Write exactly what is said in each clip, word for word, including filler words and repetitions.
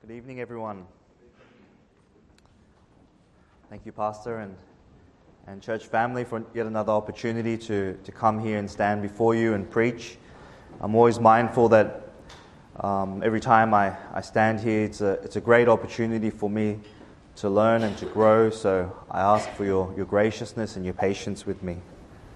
Good evening, everyone. Thank you, Pastor and, and church family, for yet another opportunity to, to come here and stand before you and preach. I'm always mindful that um, every time I, I stand here, it's a, it's a great opportunity for me to learn and to grow, so I ask for your, your graciousness and your patience with me.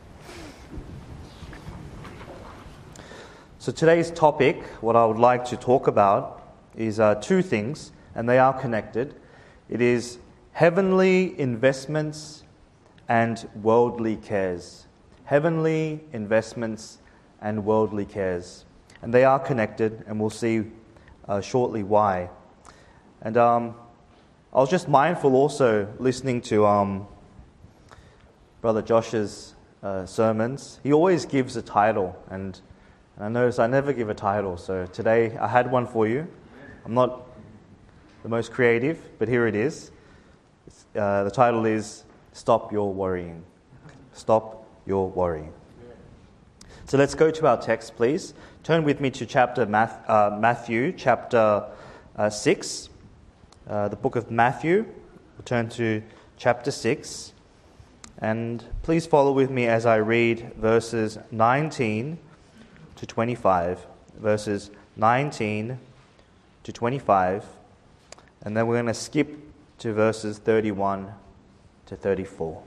So today's topic, what I would like to talk about, is uh, two things, and they are connected. It is heavenly investments and worldly cares. Heavenly investments and worldly cares. And they are connected, and we'll see uh, shortly why. And um, I was just mindful also listening to um, Brother Josh's uh, sermons. He always gives a title, and, and I notice I never give a title, so today I had one for you. I'm not the most creative, but here it is. Uh, the title is Stop Your Worrying. Stop Your Worrying. So let's go to our text, please. Turn with me to chapter Math, uh, Matthew, chapter uh, six. Uh, the book of Matthew. We'll turn to chapter six. And please follow with me as I read verses nineteen to twenty-five. Verses nineteen to twenty-five, and then we're going to skip to verses thirty-one to thirty-four.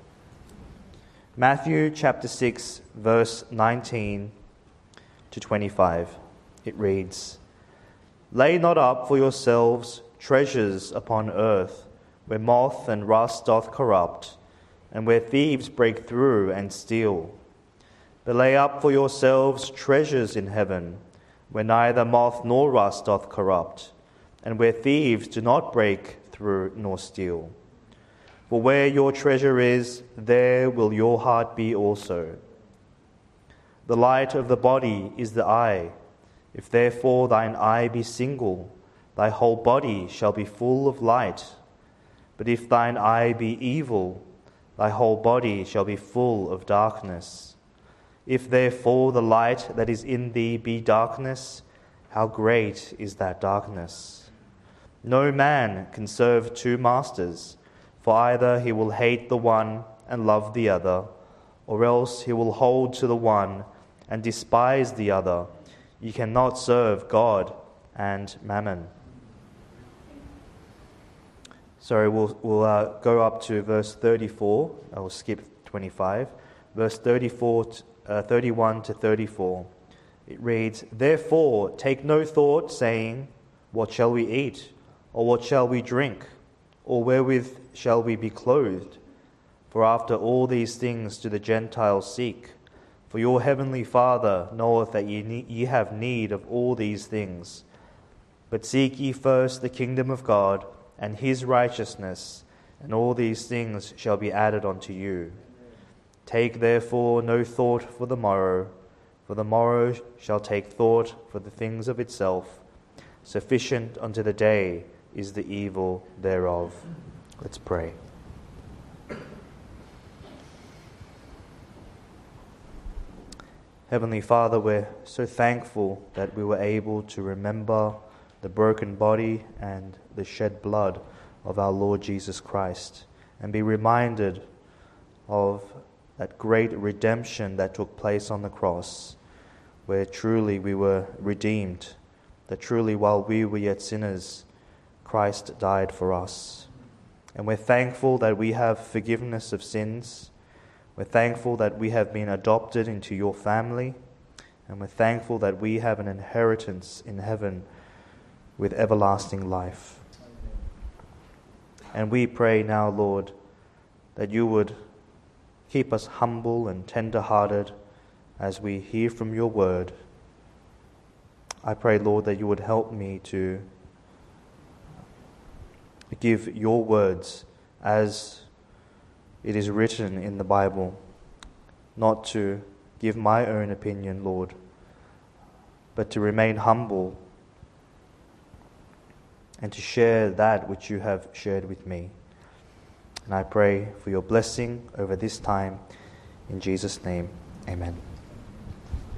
Matthew chapter six, verse nineteen to twenty-five. It reads, "Lay not up for yourselves treasures upon earth, where moth and rust doth corrupt, and where thieves break through and steal. But lay up for yourselves treasures in heaven, where neither moth nor rust doth corrupt, and where thieves do not break through nor steal. For where your treasure is, there will your heart be also. The light of the body is the eye. If therefore thine eye be single, thy whole body shall be full of light. But if thine eye be evil, thy whole body shall be full of darkness. If therefore the light that is in thee be darkness, how great is that darkness? No man can serve two masters, for either he will hate the one and love the other, or else he will hold to the one and despise the other. You cannot serve God and mammon." Sorry, we'll, we'll uh, go up to verse thirty-four. I will skip twenty-five. Verse thirty-four, uh, thirty-one to thirty-four. It reads, "Therefore take no thought, saying, What shall we eat? Or what shall we drink? Or wherewith shall we be clothed? For after all these things do the Gentiles seek. For your heavenly Father knoweth that ye, ne- ye have need of all these things. But seek ye first the kingdom of God and his righteousness, and all these things shall be added unto you. Take therefore no thought for the morrow, for the morrow shall take thought for the things of itself. Sufficient unto the day is the evil thereof." Let's pray. Heavenly Father, we're so thankful that we were able to remember the broken body and the shed blood of our Lord Jesus Christ, and be reminded of that great redemption that took place on the cross, where truly we were redeemed, that truly while we were yet sinners, Christ died for us. And we're thankful that we have forgiveness of sins. We're thankful that we have been adopted into your family. And we're thankful that we have an inheritance in heaven with everlasting life. And we pray now, Lord, that you would keep us humble and tender-hearted as we hear from your word. I pray, Lord, that you would help me to give your words as it is written in the Bible, not to give my own opinion, Lord, but to remain humble and to share that which you have shared with me. And I pray for your blessing over this time. In Jesus' name, amen.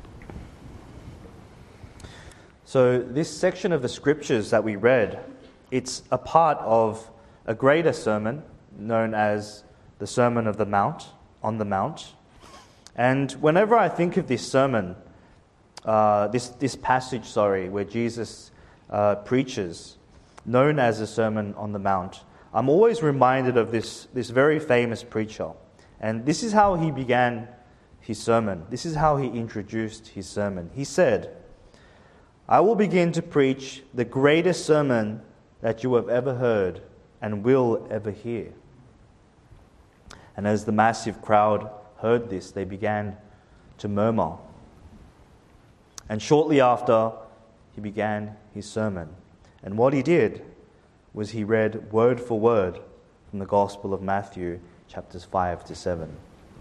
So this section of the scriptures that we read it's a part of a greater sermon known as the Sermon of the Mount, on the Mount. And whenever I think of this sermon, uh, this, this passage, sorry, where Jesus uh, preaches, known as the Sermon on the Mount, I'm always reminded of this, this very famous preacher. And this is how he began his sermon. This is how he introduced his sermon. He said, "I will begin to preach the greatest sermon that you have ever heard and will ever hear." And as the massive crowd heard this, they began to murmur. And shortly after, he began his sermon. And what he did was he read word for word from the Gospel of Matthew, chapters five to seven.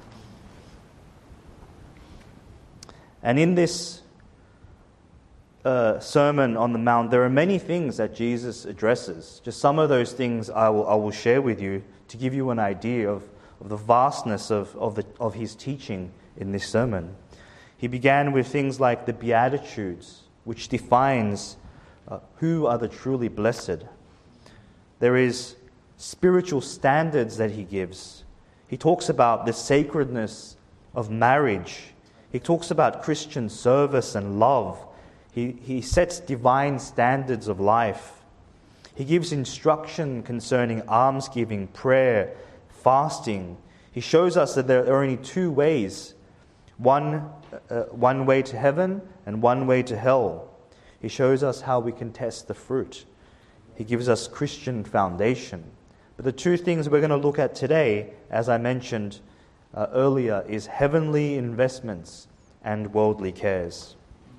And in this uh, Sermon on the Mount, there are many things that Jesus addresses. Just some of those things I will, I will share with you to give you an idea of, of the vastness of, of, the, of his teaching in this sermon. He began with things like the Beatitudes, which defines uh, who are the truly blessed. There is spiritual standards that he gives. He talks about the sacredness of marriage. He talks about Christian service and love. He, he sets divine standards of life. He gives instruction concerning almsgiving, prayer, fasting. He shows us that there are only two ways, one, uh, one way to heaven and one way to hell. He shows us how we can test the fruit. He gives us Christian foundation. But the two things we're going to look at today, as I mentioned uh, earlier, is heavenly investments and worldly cares.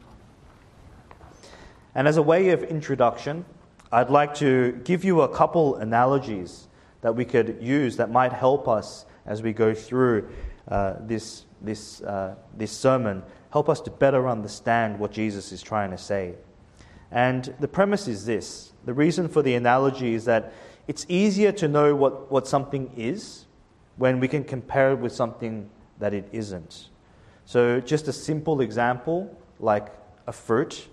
And as a way of introduction, I'd like to give you a couple analogies that we could use that might help us as we go through uh, this, this, uh, this sermon, help us to better understand what Jesus is trying to say. And the premise is this. The reason for the analogy is that it's easier to know what, what something is when we can compare it with something that it isn't. So just a simple example, like a fruit.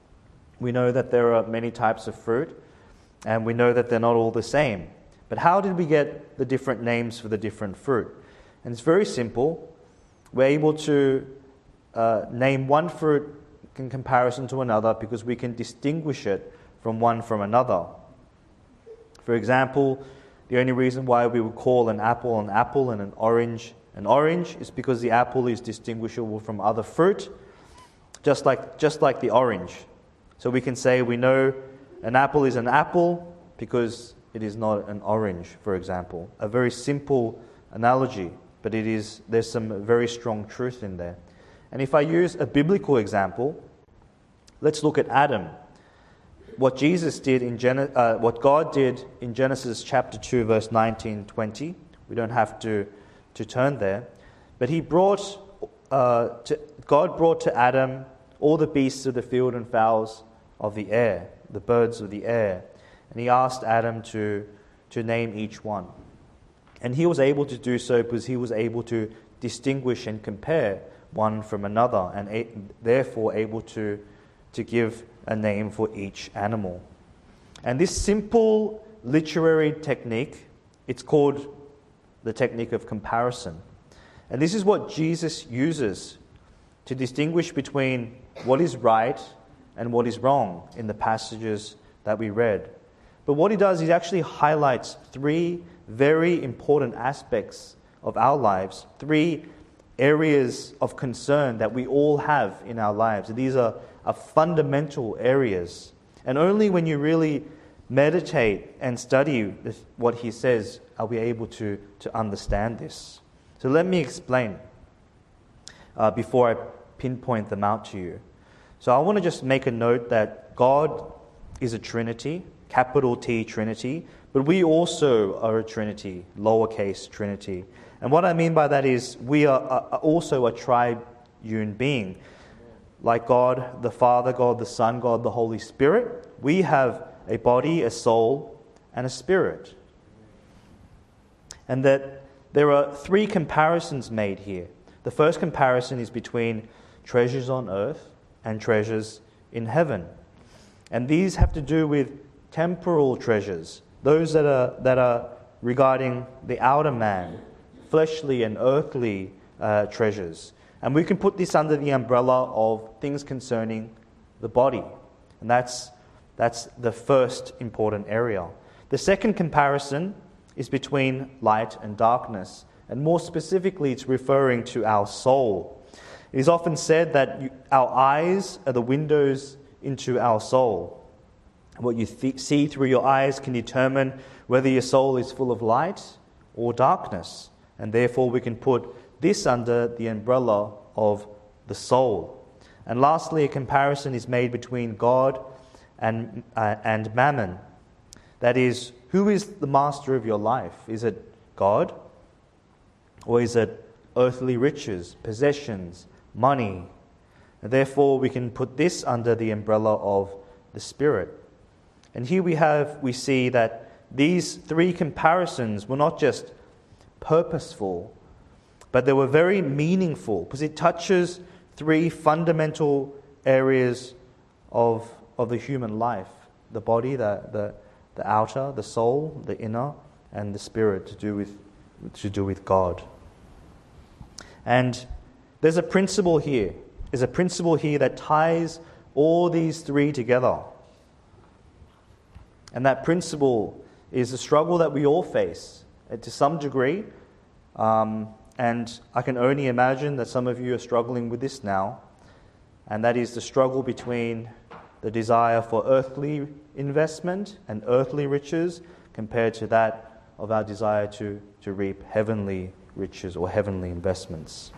We know that there are many types of fruit, and we know that they're not all the same. But how did we get the different names for the different fruit? And it's very simple. We're able to uh, name one fruit in comparison to another because we can distinguish it from one from another. For example, the only reason why we would call an apple an apple and an orange an orange is because the apple is distinguishable from other fruit, just like just like the orange. So we can say we know an apple is an apple because it is not an orange, for example. A very simple analogy, but it is there's some very strong truth in there. And if I use a biblical example, let's look at Adam. What Jesus did in Gen- uh, what God did in Genesis chapter two, verse nineteen, twenty. We don't have to, to turn there. But he brought uh, to, God brought to Adam all the beasts of the field and fowls of the air, the birds of the air. And he asked Adam to, to name each one. And he was able to do so because he was able to distinguish and compare one from another, and a- therefore able to, to give a name for each animal. And this simple literary technique, it's called the technique of comparison. And this is what Jesus uses to distinguish between what is right and what is wrong in the passages that we read. But what he does, he actually highlights three very important aspects of our lives, three areas of concern that we all have in our lives. These are, are fundamental areas. And only when you really meditate and study what he says are we able to, to understand this. So let me explain uh, before I pinpoint them out to you. So I want to just make a note that God is a Trinity, capital T Trinity, but we also are a Trinity, lowercase Trinity. And what I mean by that is we are also a triune being. Like God the Father, God the Son, God the Holy Spirit, we have a body, a soul, and a spirit. And that there are three comparisons made here. The first comparison is between treasures on earth and treasures in heaven. And these have to do with temporal treasures, those that are, that are regarding the outer man, fleshly and earthly uh, treasures. And we can put this under the umbrella of things concerning the body. And that's, that's the first important area. The second comparison is between light and darkness. And more specifically, it's referring to our soul. It is often said that you, our eyes are the windows into our soul. What you th- see through your eyes can determine whether your soul is full of light or darkness. And therefore we can put this under the umbrella of the soul. And lastly, a comparison is made between God and, uh, and mammon. That is, who is the master of your life? Is it God? Or is it earthly riches, possessions, money? And therefore we can put this under the umbrella of the Spirit. And here we have, we see that these three comparisons were not just purposeful, but they were very meaningful, because it touches three fundamental areas of, of the human life: the body, the, the, the outer, the soul, the inner, and the spirit, to do with, to do with God. And there's a principle here. There's a principle here that ties all these three together. And that principle is a struggle that we all face uh, to some degree. Um, and I can only imagine that some of you are struggling with this now. And that is the struggle between the desire for earthly investment and earthly riches compared to that of our desire to, to reap heavenly riches or heavenly investments.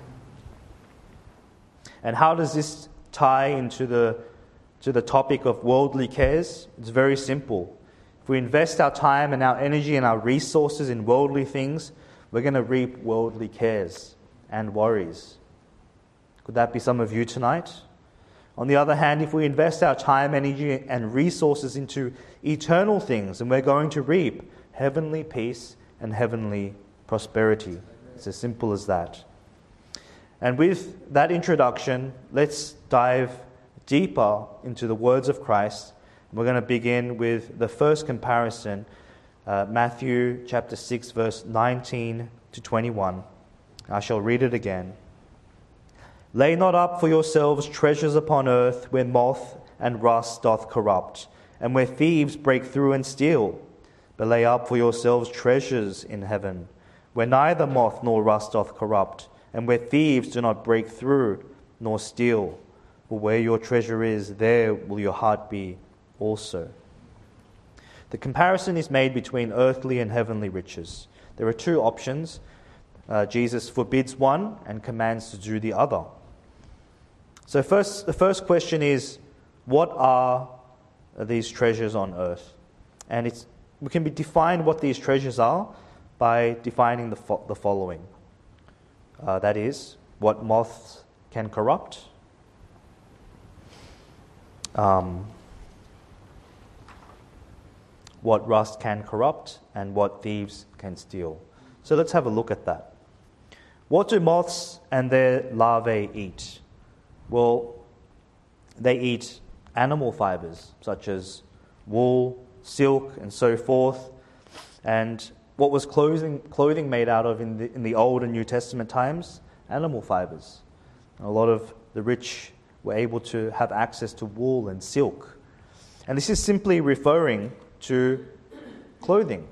And how does this tie into the, to the topic of worldly cares? It's very simple. If we invest our time and our energy and our resources in worldly things, we're going to reap worldly cares and worries. Could that be some of you tonight? On the other hand, if we invest our time, energy, and resources into eternal things, then we're going to reap heavenly peace and heavenly prosperity. It's as simple as that. And with that introduction, let's dive deeper into the words of Christ. We're going to begin with the first comparison, uh, Matthew chapter six, verse nineteen to twenty-one. I shall read it again. Lay not up for yourselves treasures upon earth, where moth and rust doth corrupt, and where thieves break through and steal. But lay up for yourselves treasures in heaven, where neither moth nor rust doth corrupt, and where thieves do not break through nor steal. For where your treasure is, there will your heart be also. The comparison is made between earthly and heavenly riches. There are two options. Uh, Jesus forbids one and commands to do the other. So first, the first question is, what are these treasures on earth? And it's we can be define what these treasures are by defining the, fo- the following. Uh, that is, what moths can corrupt, um, what rust can corrupt, and what thieves can steal. So let's have a look at that. What do moths and their larvae eat? Well, they eat animal fibers, such as wool, silk, and so forth. And what was clothing clothing made out of in the, in the Old and New Testament times? Animal fibers. And a lot of the rich were able to have access to wool and silk. And this is simply referring to clothing.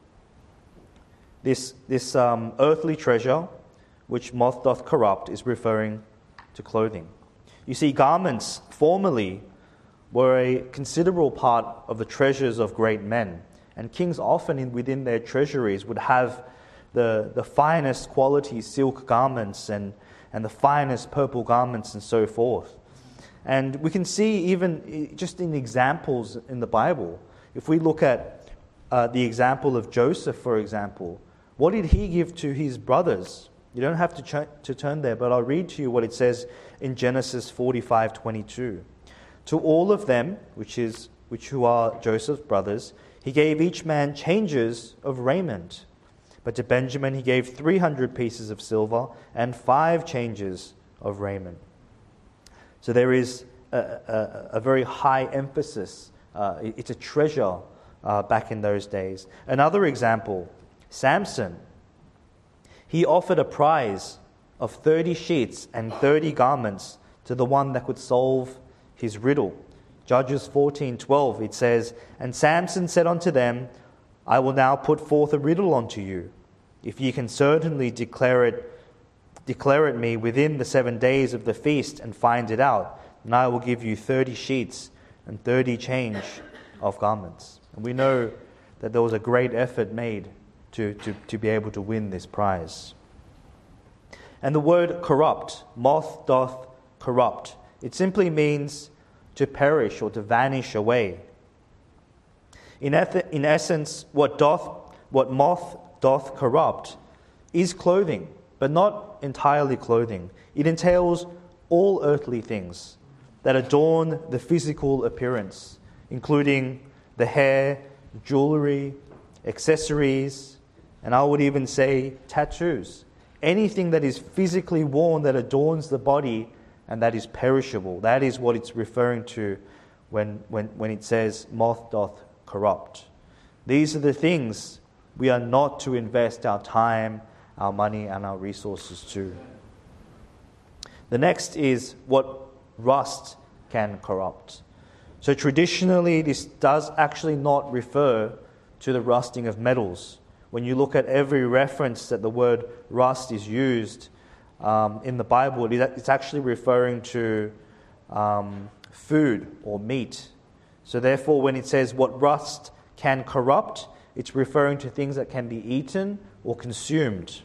This, this um, earthly treasure, which moth doth corrupt, is referring to clothing. You see, garments formerly were a considerable part of the treasures of great men. And kings often in, within their treasuries would have the, the finest quality silk garments and, and the finest purple garments and so forth. And we can see even just in examples in the Bible, if we look at uh, the example of Joseph, for example, what did he give to his brothers? You don't have to, ch- to turn there, but I'll read to you what it says in Genesis forty-five twenty-two. To all of them, which is which who are Joseph's brothers, he gave each man changes of raiment. But to Benjamin he gave three hundred pieces of silver and five changes of raiment. So there is a, a, a very high emphasis. Uh, it's a treasure uh, back in those days. Another example, Samson. He offered a prize of thirty sheets and thirty garments to the one that could solve his riddle. Judges fourteen twelve, it says, "And Samson said unto them, I will now put forth a riddle unto you. If ye can certainly declare it, declare it me within the seven days of the feast and find it out, and I will give you thirty sheets and thirty change of garments." And we know that there was a great effort made to, to, to be able to win this prize. And the word corrupt, moth doth corrupt, it simply means to perish or to vanish away. In, eth- in essence, what doth, what moth doth corrupt is clothing, but not entirely clothing. It entails all earthly things that adorn the physical appearance, including the hair, jewelry, accessories, and I would even say tattoos. Anything that is physically worn that adorns the body and that is perishable. That is what it's referring to when, when, when it says moth doth corrupt. These are the things we are not to invest our time, our money, and our resources to. The next is what rust can corrupt. So traditionally, this does actually not refer to the rusting of metals. When you look at every reference that the word rust is used um, in the Bible, it's actually referring to um, food or meat. So therefore, when it says what rust can corrupt, it's referring to things that can be eaten or consumed.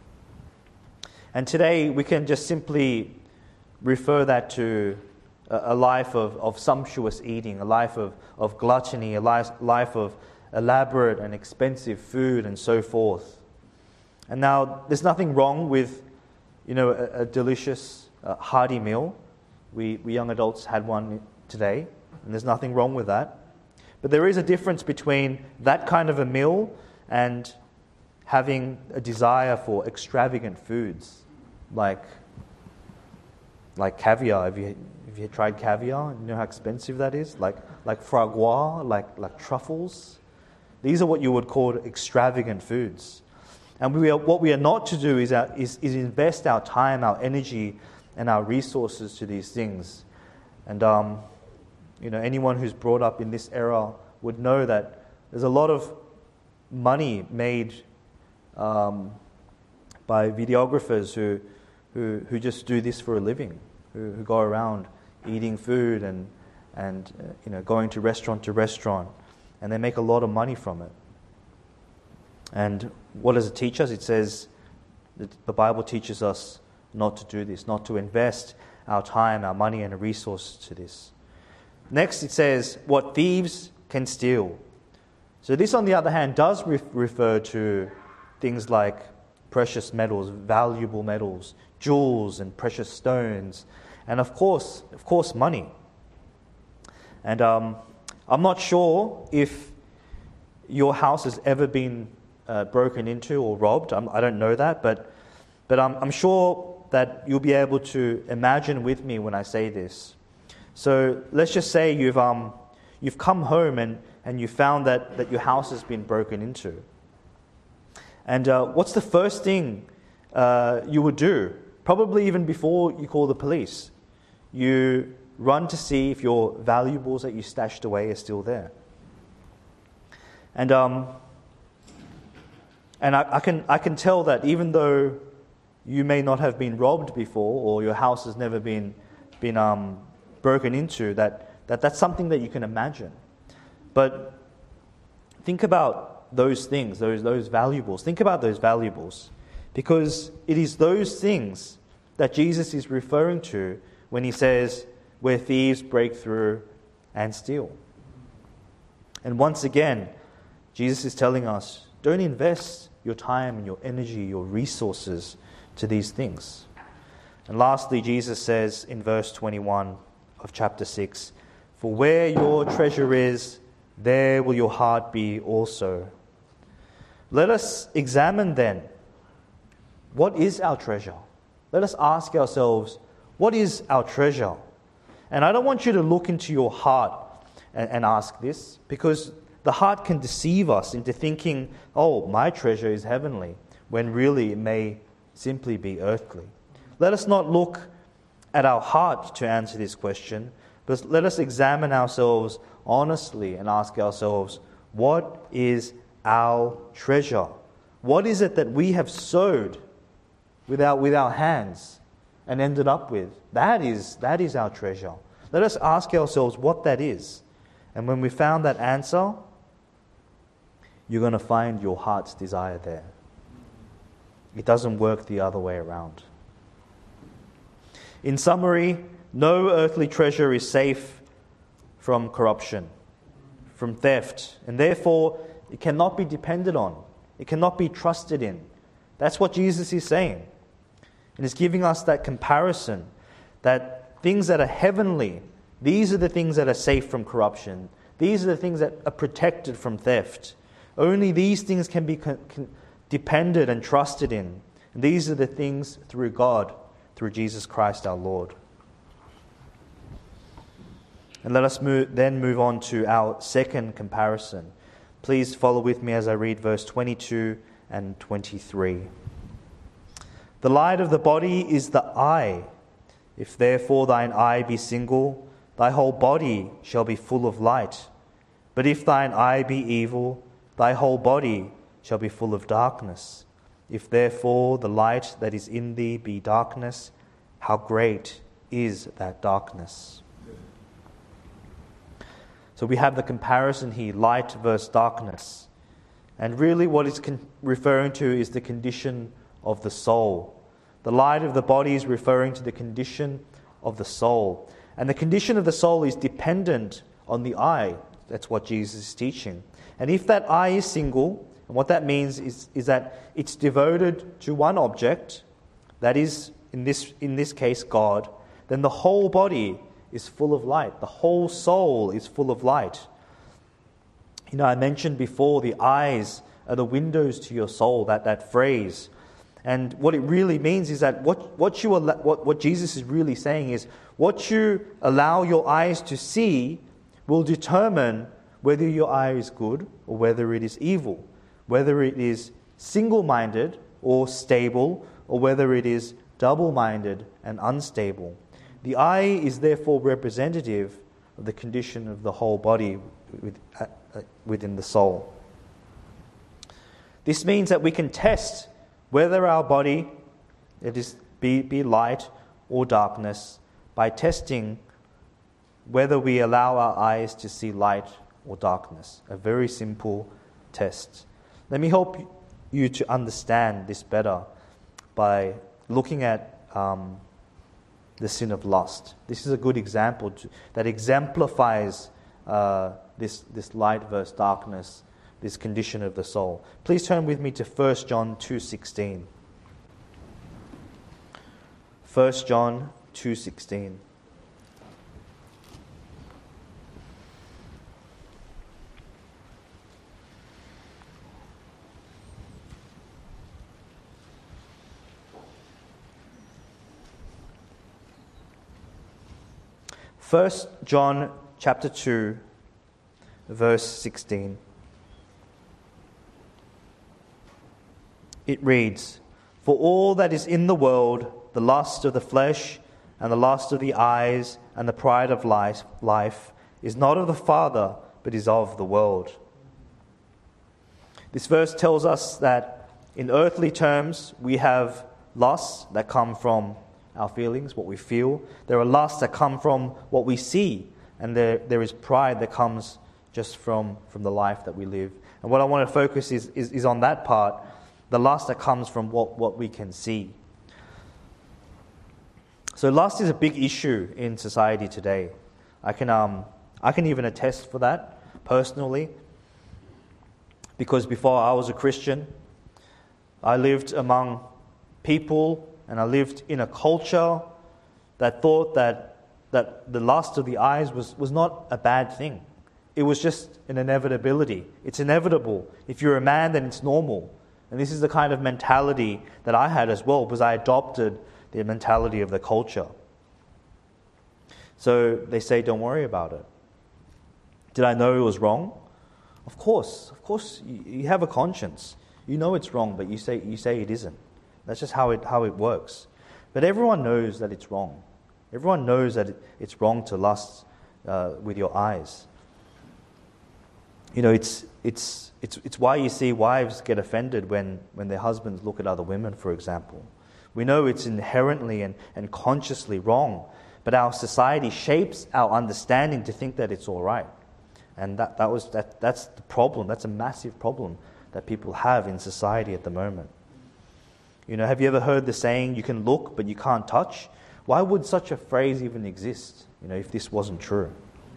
And today, we can just simply refer that to a life of, of sumptuous eating, a life of, of gluttony, a life, life of elaborate and expensive food and so forth. And now, there's nothing wrong with, you know, a, a delicious, uh, hearty meal. We, we young adults had one today, and there's nothing wrong with that. But there is a difference between that kind of a meal and having a desire for extravagant foods, like like caviar. Have you have you tried caviar? You know how expensive that is? Like like foie gras, like like truffles. These are what you would call extravagant foods. And we are, what we are not to do is, our, is is invest our time, our energy, and our resources to these things. And um, you know, anyone who's brought up in this era would know that there's a lot of money made um, by videographers who, who who just do this for a living, who, who go around eating food and and uh, you know going to restaurant to restaurant, and they make a lot of money from it. And what does it teach us? It says that the Bible teaches us not to do this, not to invest our time, our money, and our resources to this. Next, it says, what thieves can steal. So this, on the other hand, does re- refer to things like precious metals, valuable metals, jewels and precious stones, and of course, of course, money. And um, I'm not sure if your house has ever been uh, broken into or robbed. I'm, I don't know that, but but I'm, I'm sure that you'll be able to imagine with me when I say this. So let's just say you've um you've come home and, and you found that, that your house has been broken into. And uh, what's the first thing uh, you would do? Probably even before you call the police. You run to see if your valuables that you stashed away are still there. And um and I, I can I can tell that even though you may not have been robbed before, or your house has never been been um broken into, that, that that's something that you can imagine. But think about those things, those those valuables. Think about those valuables, because it is those things that Jesus is referring to when he says, where thieves break through and steal. And once again, Jesus is telling us, don't invest your time and your energy, your resources to these things. And lastly, Jesus says in verse twenty-one of chapter six, for where your treasure is, there will your heart be also. Let us examine then, what is our treasure? Let us ask ourselves, what is our treasure? And I don't want you to look into your heart and, and ask this, because the heart can deceive us into thinking, oh, my treasure is heavenly, when really it may simply be earthly. Let us not look at our heart to answer this question, but let us examine ourselves honestly and ask ourselves, what is our treasure? What is it that we have sowed with our, with our hands and ended up with? That is, that is our treasure. Let us ask ourselves what that is. And when we found that answer, you're going to find your heart's desire there. It doesn't work the other way around. In summary, no earthly treasure is safe from corruption, from theft, and therefore it cannot be depended on. It cannot be trusted in. That's what Jesus is saying. And He's giving us that comparison, that things that are heavenly, these are the things that are safe from corruption. These are the things that are protected from theft. Only these things can be con- con- depended and trusted in. And these are the things through God, through Jesus Christ our Lord. And let us move, then move on to our second comparison. Please follow with me as I read verse twenty-two and twenty-three. The light of the body is the eye. If therefore thine eye be single, thy whole body shall be full of light. But if thine eye be evil, thy whole body shall be full of darkness. If therefore the light that is in thee be darkness, how great is that darkness? So we have the comparison here, light versus darkness. And really what it's con- referring to is the condition of the soul. The light of the body is referring to the condition of the soul. And the condition of the soul is dependent on the eye. That's what Jesus is teaching. And if that eye is single, and what that means is, is that it's devoted to one object, that is, in this, in this case, God, then the whole body is full of light. The whole soul is full of light. You know, I mentioned before the eyes are the windows to your soul, that, that phrase. And what it really means is that what, what, you, what, what Jesus is really saying is what you allow your eyes to see will determine whether your eye is good or whether it is evil, whether it is single-minded or stable, or whether it is double-minded and unstable. The eye is therefore representative of the condition of the whole body within the soul. This means that we can test whether our body, it is be, be light or darkness, by testing whether we allow our eyes to see light or darkness. A very simple test. Let me help you to understand this better by looking at um, the sin of lust. This is a good example to, that exemplifies uh, this, this light versus darkness, this condition of the soul. Please turn with me to First John two sixteen. First John two sixteen. First John chapter two, verse sixteen. It reads, "For all that is in the world, the lust of the flesh, and the lust of the eyes, and the pride of life, life, is not of the Father, but is of the world." This verse tells us that in earthly terms, we have lusts that come from our feelings, what we feel. There are lusts that come from what we see, and there, there is pride that comes just from, from the life that we live. And what I want to focus is, is, is on that part, the lust that comes from what, what we can see. So lust is a big issue in society today. I can um I can even attest for that personally, because before I was a Christian, I lived among people and I lived in a culture that thought that that the lust of the eyes was, was not a bad thing. It was just an inevitability. It's inevitable. If you're a man, then it's normal. And this is the kind of mentality that I had as well, because I adopted the mentality of the culture. So they say, don't worry about it. Did I know it was wrong? Of course, of course, you, you have a conscience. You know it's wrong, but you say you say it isn't. That's just how it how it works. But everyone knows that it's wrong. Everyone knows that it, it's wrong to lust uh, with your eyes. You know, it's it's it's it's why you see wives get offended when, when their husbands look at other women, for example. We know it's inherently and, and consciously wrong, but our society shapes our understanding to think that it's all right. And that, that was that that's the problem. That's a massive problem that people have in society at the moment. You know, have you ever heard the saying, you can look but you can't touch? Why would such a phrase even exist, you know, if this wasn't true?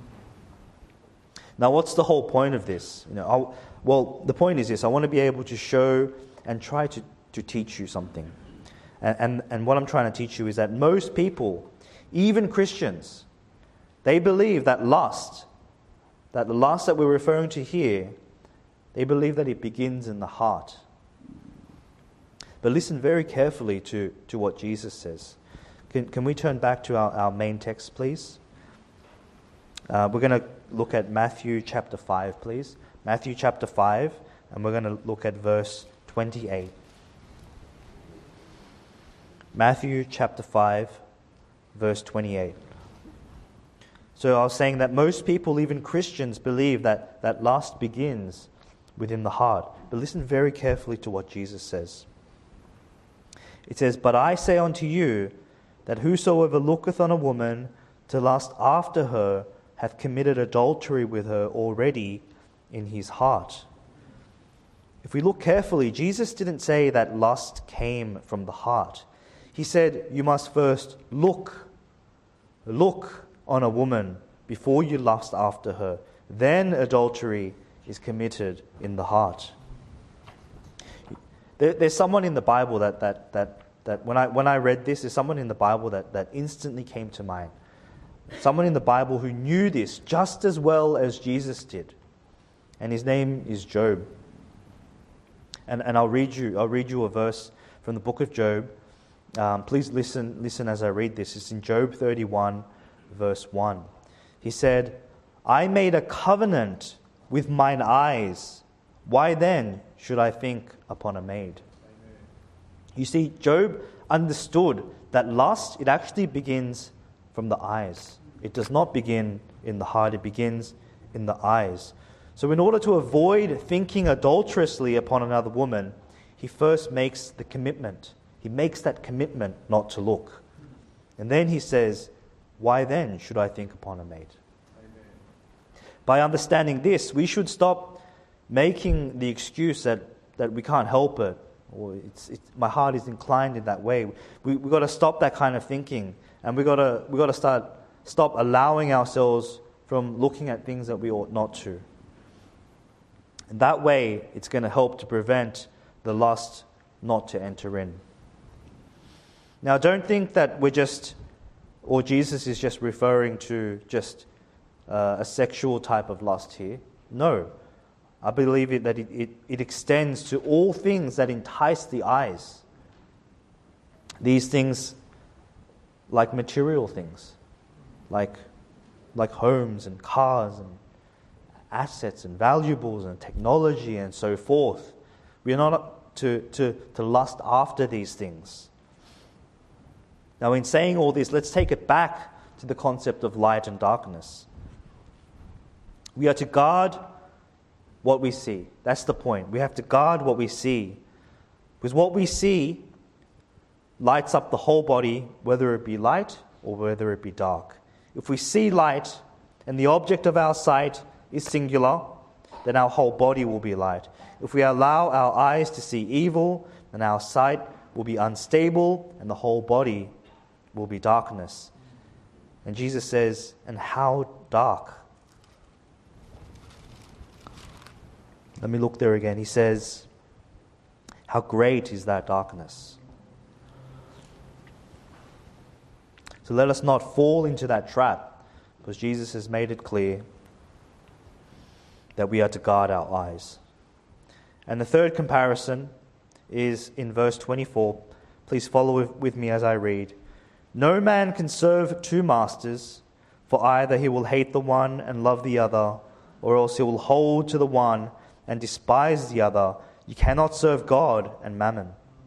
Now, what's the whole point of this? You know, I'll, well, the point is this: I want to be able to show and try to, to teach you something. And, and and what I'm trying to teach you is that most people, even Christians, they believe that lust, that the lust that we're referring to here, they believe that it begins in the heart. But listen very carefully to, to what Jesus says. Can, can we turn back to our, our main text, please? Uh, we're going to look at Matthew chapter five, please. Matthew chapter five, and we're going to look at verse twenty-eight. Matthew chapter five, verse twenty-eight. So I was saying that most people, even Christians, believe that, that lust begins within the heart. But listen very carefully to what Jesus says. It says, "But I say unto you, that whosoever looketh on a woman to lust after her hath committed adultery with her already in his heart." If we look carefully, Jesus didn't say that lust came from the heart. He said you must first look, look on a woman before you lust after her. Then adultery is committed in the heart. There, there's someone in the Bible that that that that when I when I read this, there's someone in the Bible that, that instantly came to mind. Someone in the Bible who knew this just as well as Jesus did. And his name is Job. And and I'll read you I'll read you a verse from the book of Job. Um, please listen listen as I read this. It's in Job thirty-one, verse one. He said, "I made a covenant with mine eyes. Why then should I think upon a maid?" Amen. You see, Job understood that lust, it actually begins from the eyes. It does not begin in the heart, it begins in the eyes. So in order to avoid thinking adulterously upon another woman, he first makes the commitment. He makes that commitment not to look. And then he says, "Why then should I think upon a maid?" Amen. By understanding this, we should stop making the excuse that, that we can't help it, or it's, it's, my heart is inclined in that way. We, we've got to stop that kind of thinking, and we've got to, we've got to start, stop allowing ourselves from looking at things that we ought not to. And that way, it's going to help to prevent the lust not to enter in. Now, don't think that we're just, or Jesus is just referring to just uh, a sexual type of lust here. No. I believe it, that it, it, it extends to all things that entice the eyes. These things, like material things, like, like homes and cars and assets and valuables and technology and so forth. We are not to, to, to lust after these things. Now, in saying all this, let's take it back to the concept of light and darkness. We are to guard what we see. That's the point. We have to guard what we see. Because what we see lights up the whole body, whether it be light or whether it be dark. If we see light and the object of our sight is singular, then our whole body will be light. If we allow our eyes to see evil, then our sight will be unstable and the whole body will be darkness. And Jesus says, and how dark? Let me look there again. He says, how great is that darkness? So let us not fall into that trap, because Jesus has made it clear that we are to guard our eyes. And the third comparison is in verse twenty-four. Please follow with me as I read. "No man can serve two masters, for either he will hate the one and love the other, or else he will hold to the one and despise the other. You cannot serve God and mammon.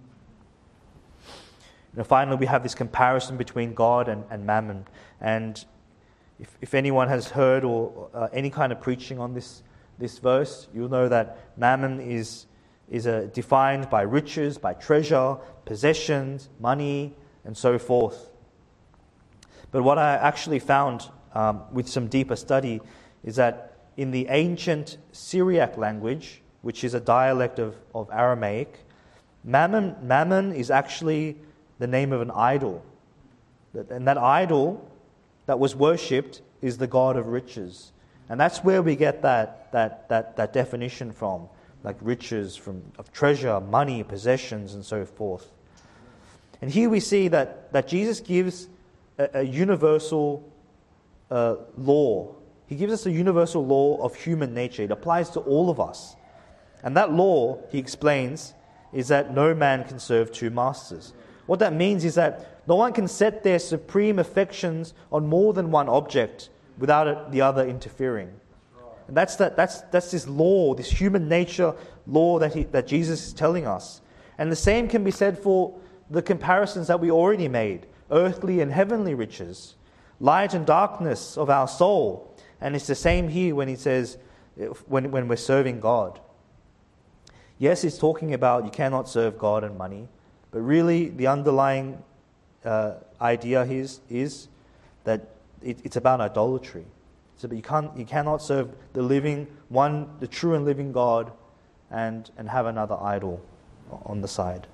And finally, we have this comparison between God and, and mammon. And if, if anyone has heard or uh, any kind of preaching on this, this verse, you'll know that mammon is, is uh, defined by riches, by treasure, possessions, money, and so forth. But what I actually found um, with some deeper study is that in the ancient Syriac language, which is a dialect of, of Aramaic, mammon, mammon is actually the name of an idol. And that idol that was worshipped is the god of riches. And that's where we get that, that, that, that definition from, like riches, from of treasure, money, possessions, and so forth. And here we see that, that Jesus gives a, a universal uh, law. He gives us a universal law of human nature. It applies to all of us. And that law, he explains, is that no man can serve two masters. What that means is that no one can set their supreme affections on more than one object without it, the other interfering. And that's that. That's that's this law, this human nature law that he, that Jesus is telling us. And the same can be said for the comparisons that we already made: earthly and heavenly riches, light and darkness of our soul. And it's the same here when he says, when when we're serving God. Yes, he's talking about you cannot serve God and money, but really the underlying uh, idea here is, is that it, it's about idolatry. So you can't, you cannot serve the living one, the true and living God, and and have another idol on the side.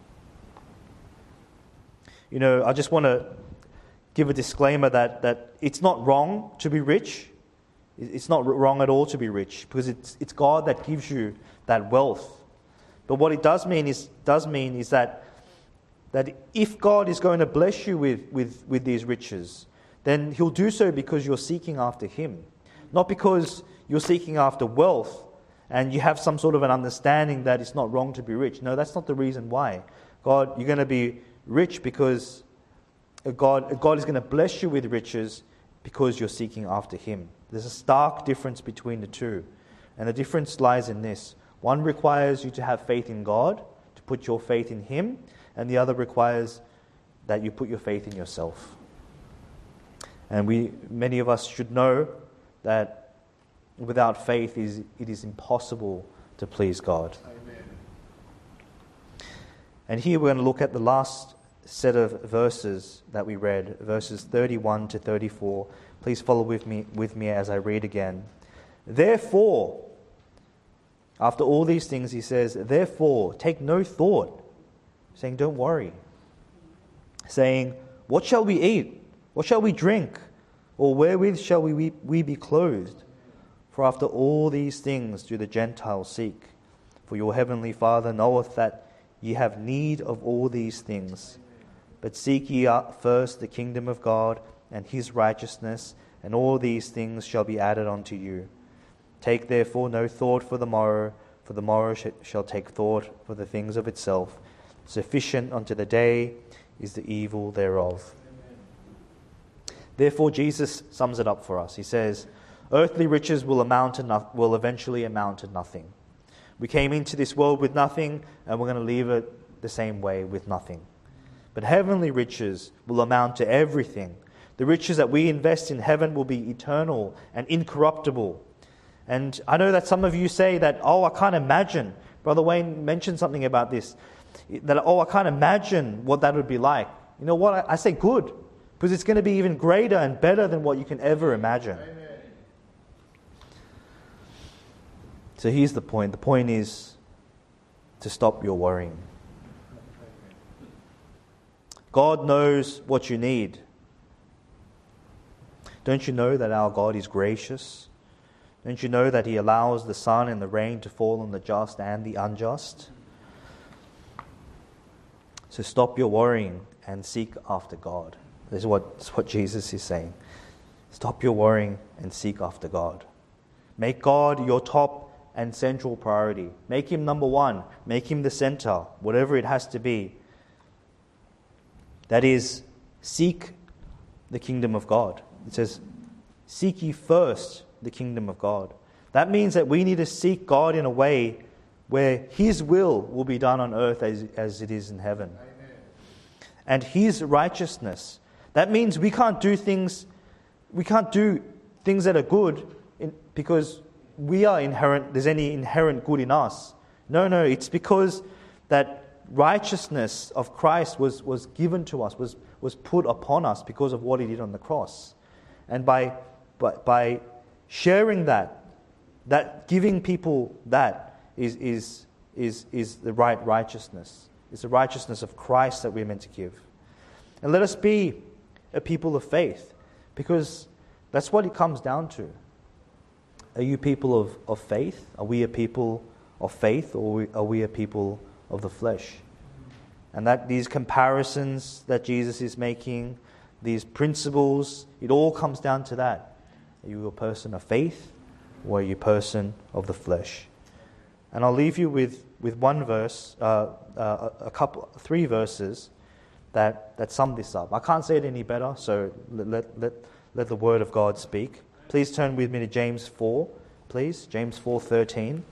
You know, I just want to give a disclaimer that that it's not wrong to be rich. It's not wrong at all to be rich, because it's it's God that gives you that wealth. But what it does mean is does mean is that that if God is going to bless you with, with, with these riches, then He'll do so because you're seeking after Him, not because you're seeking after wealth and you have some sort of an understanding that it's not wrong to be rich. No, that's not the reason why. God, you're going to be rich because God God is going to bless you with riches because you're seeking after Him. There's a stark difference between the two, and the difference lies in this. One requires you to have faith in God, to put your faith in Him, and the other requires that you put your faith in yourself. And we, many of us should know that without faith is it is impossible to please God. Amen. And here we're going to look at the last set of verses that we read, verses thirty-one to thirty-four. Please follow with me with me as I read again. Therefore, after all these things, he says, therefore, take no thought, saying, don't worry, saying, what shall we eat? What shall we drink? Or wherewith shall we, we be clothed? For after all these things do the Gentiles seek. For your heavenly Father knoweth that ye have need of all these things. But seek ye first the kingdom of God and His righteousness, and all these things shall be added unto you. Take therefore no thought for the morrow, for the morrow sh- shall take thought for the things of itself. Sufficient unto the day is the evil thereof. Amen. Therefore, Jesus sums it up for us. He says, earthly riches will amount to no- will eventually amount to nothing. We came into this world with nothing, and we're going to leave it the same way with nothing. But heavenly riches will amount to everything. The riches that we invest in heaven will be eternal and incorruptible. And I know that some of you say that, oh, I can't imagine. Brother Wayne mentioned something about this. That, oh, I can't imagine what that would be like. You know what? I, I say good. Because it's going to be even greater and better than what you can ever imagine. Amen. So here's the point. The point is to stop your worrying. God knows what you need. Don't you know that our God is gracious? Don't you know that He allows the sun and the rain to fall on the just and the unjust? So stop your worrying and seek after God. This is what, this is what Jesus is saying. Stop your worrying and seek after God. Make God your top and central priority. Make Him number one. Make Him the center, whatever it has to be. That is, seek the kingdom of God. It says, seek ye first the kingdom of God. That means that we need to seek God in a way where His will will be done on earth as, as it is in heaven. Amen. And His righteousness. That means we can't do things, we can't do things that are good in, because we are inherent, there's any inherent good in us. No, no, it's because that righteousness of Christ was, was given to us, was, was put upon us because of what He did on the cross. And by, by, by sharing that, that giving people that is, is, is, is the right righteousness. It's the righteousness of Christ that we're meant to give. And let us be a people of faith, because that's what it comes down to. Are you people of, of faith? Are we a people of faith, or are we a people of the flesh? And that these comparisons that Jesus is making, these principles, it all comes down to that. Are you a person of faith, or are you a person of the flesh? And I'll leave you with, with one verse, uh, uh, a couple, three verses that, that sum this up. I can't say it any better, so let, let, let, let the Word of God speak. Please turn with me to James four, please. James four thirteen.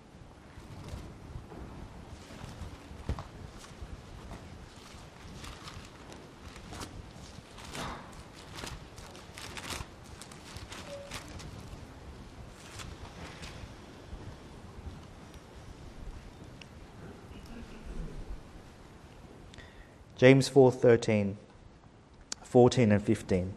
James four thirteen, fourteen and fifteen.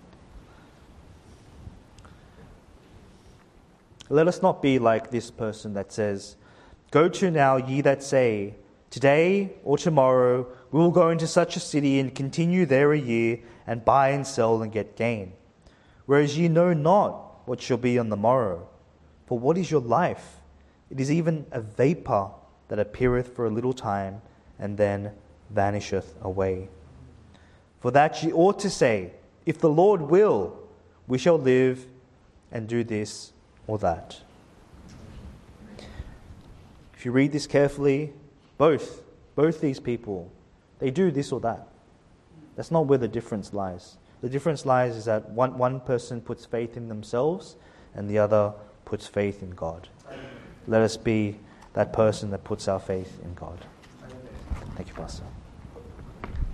Let us not be like this person that says, "Go to now, ye that say, today or tomorrow we will go into such a city and continue there a year, and buy and sell and get gain. Whereas ye know not what shall be on the morrow. For what is your life? It is even a vapour that appeareth for a little time, and then vanisheth away. For that ye ought to say, if the Lord will, we shall live and do this or that." If you read this carefully, both, both these people, they do this or that. That's not where the difference lies. The difference lies is that one, one person puts faith in themselves and the other puts faith in God. Let us be that person that puts our faith in God. Thank you, Pastor.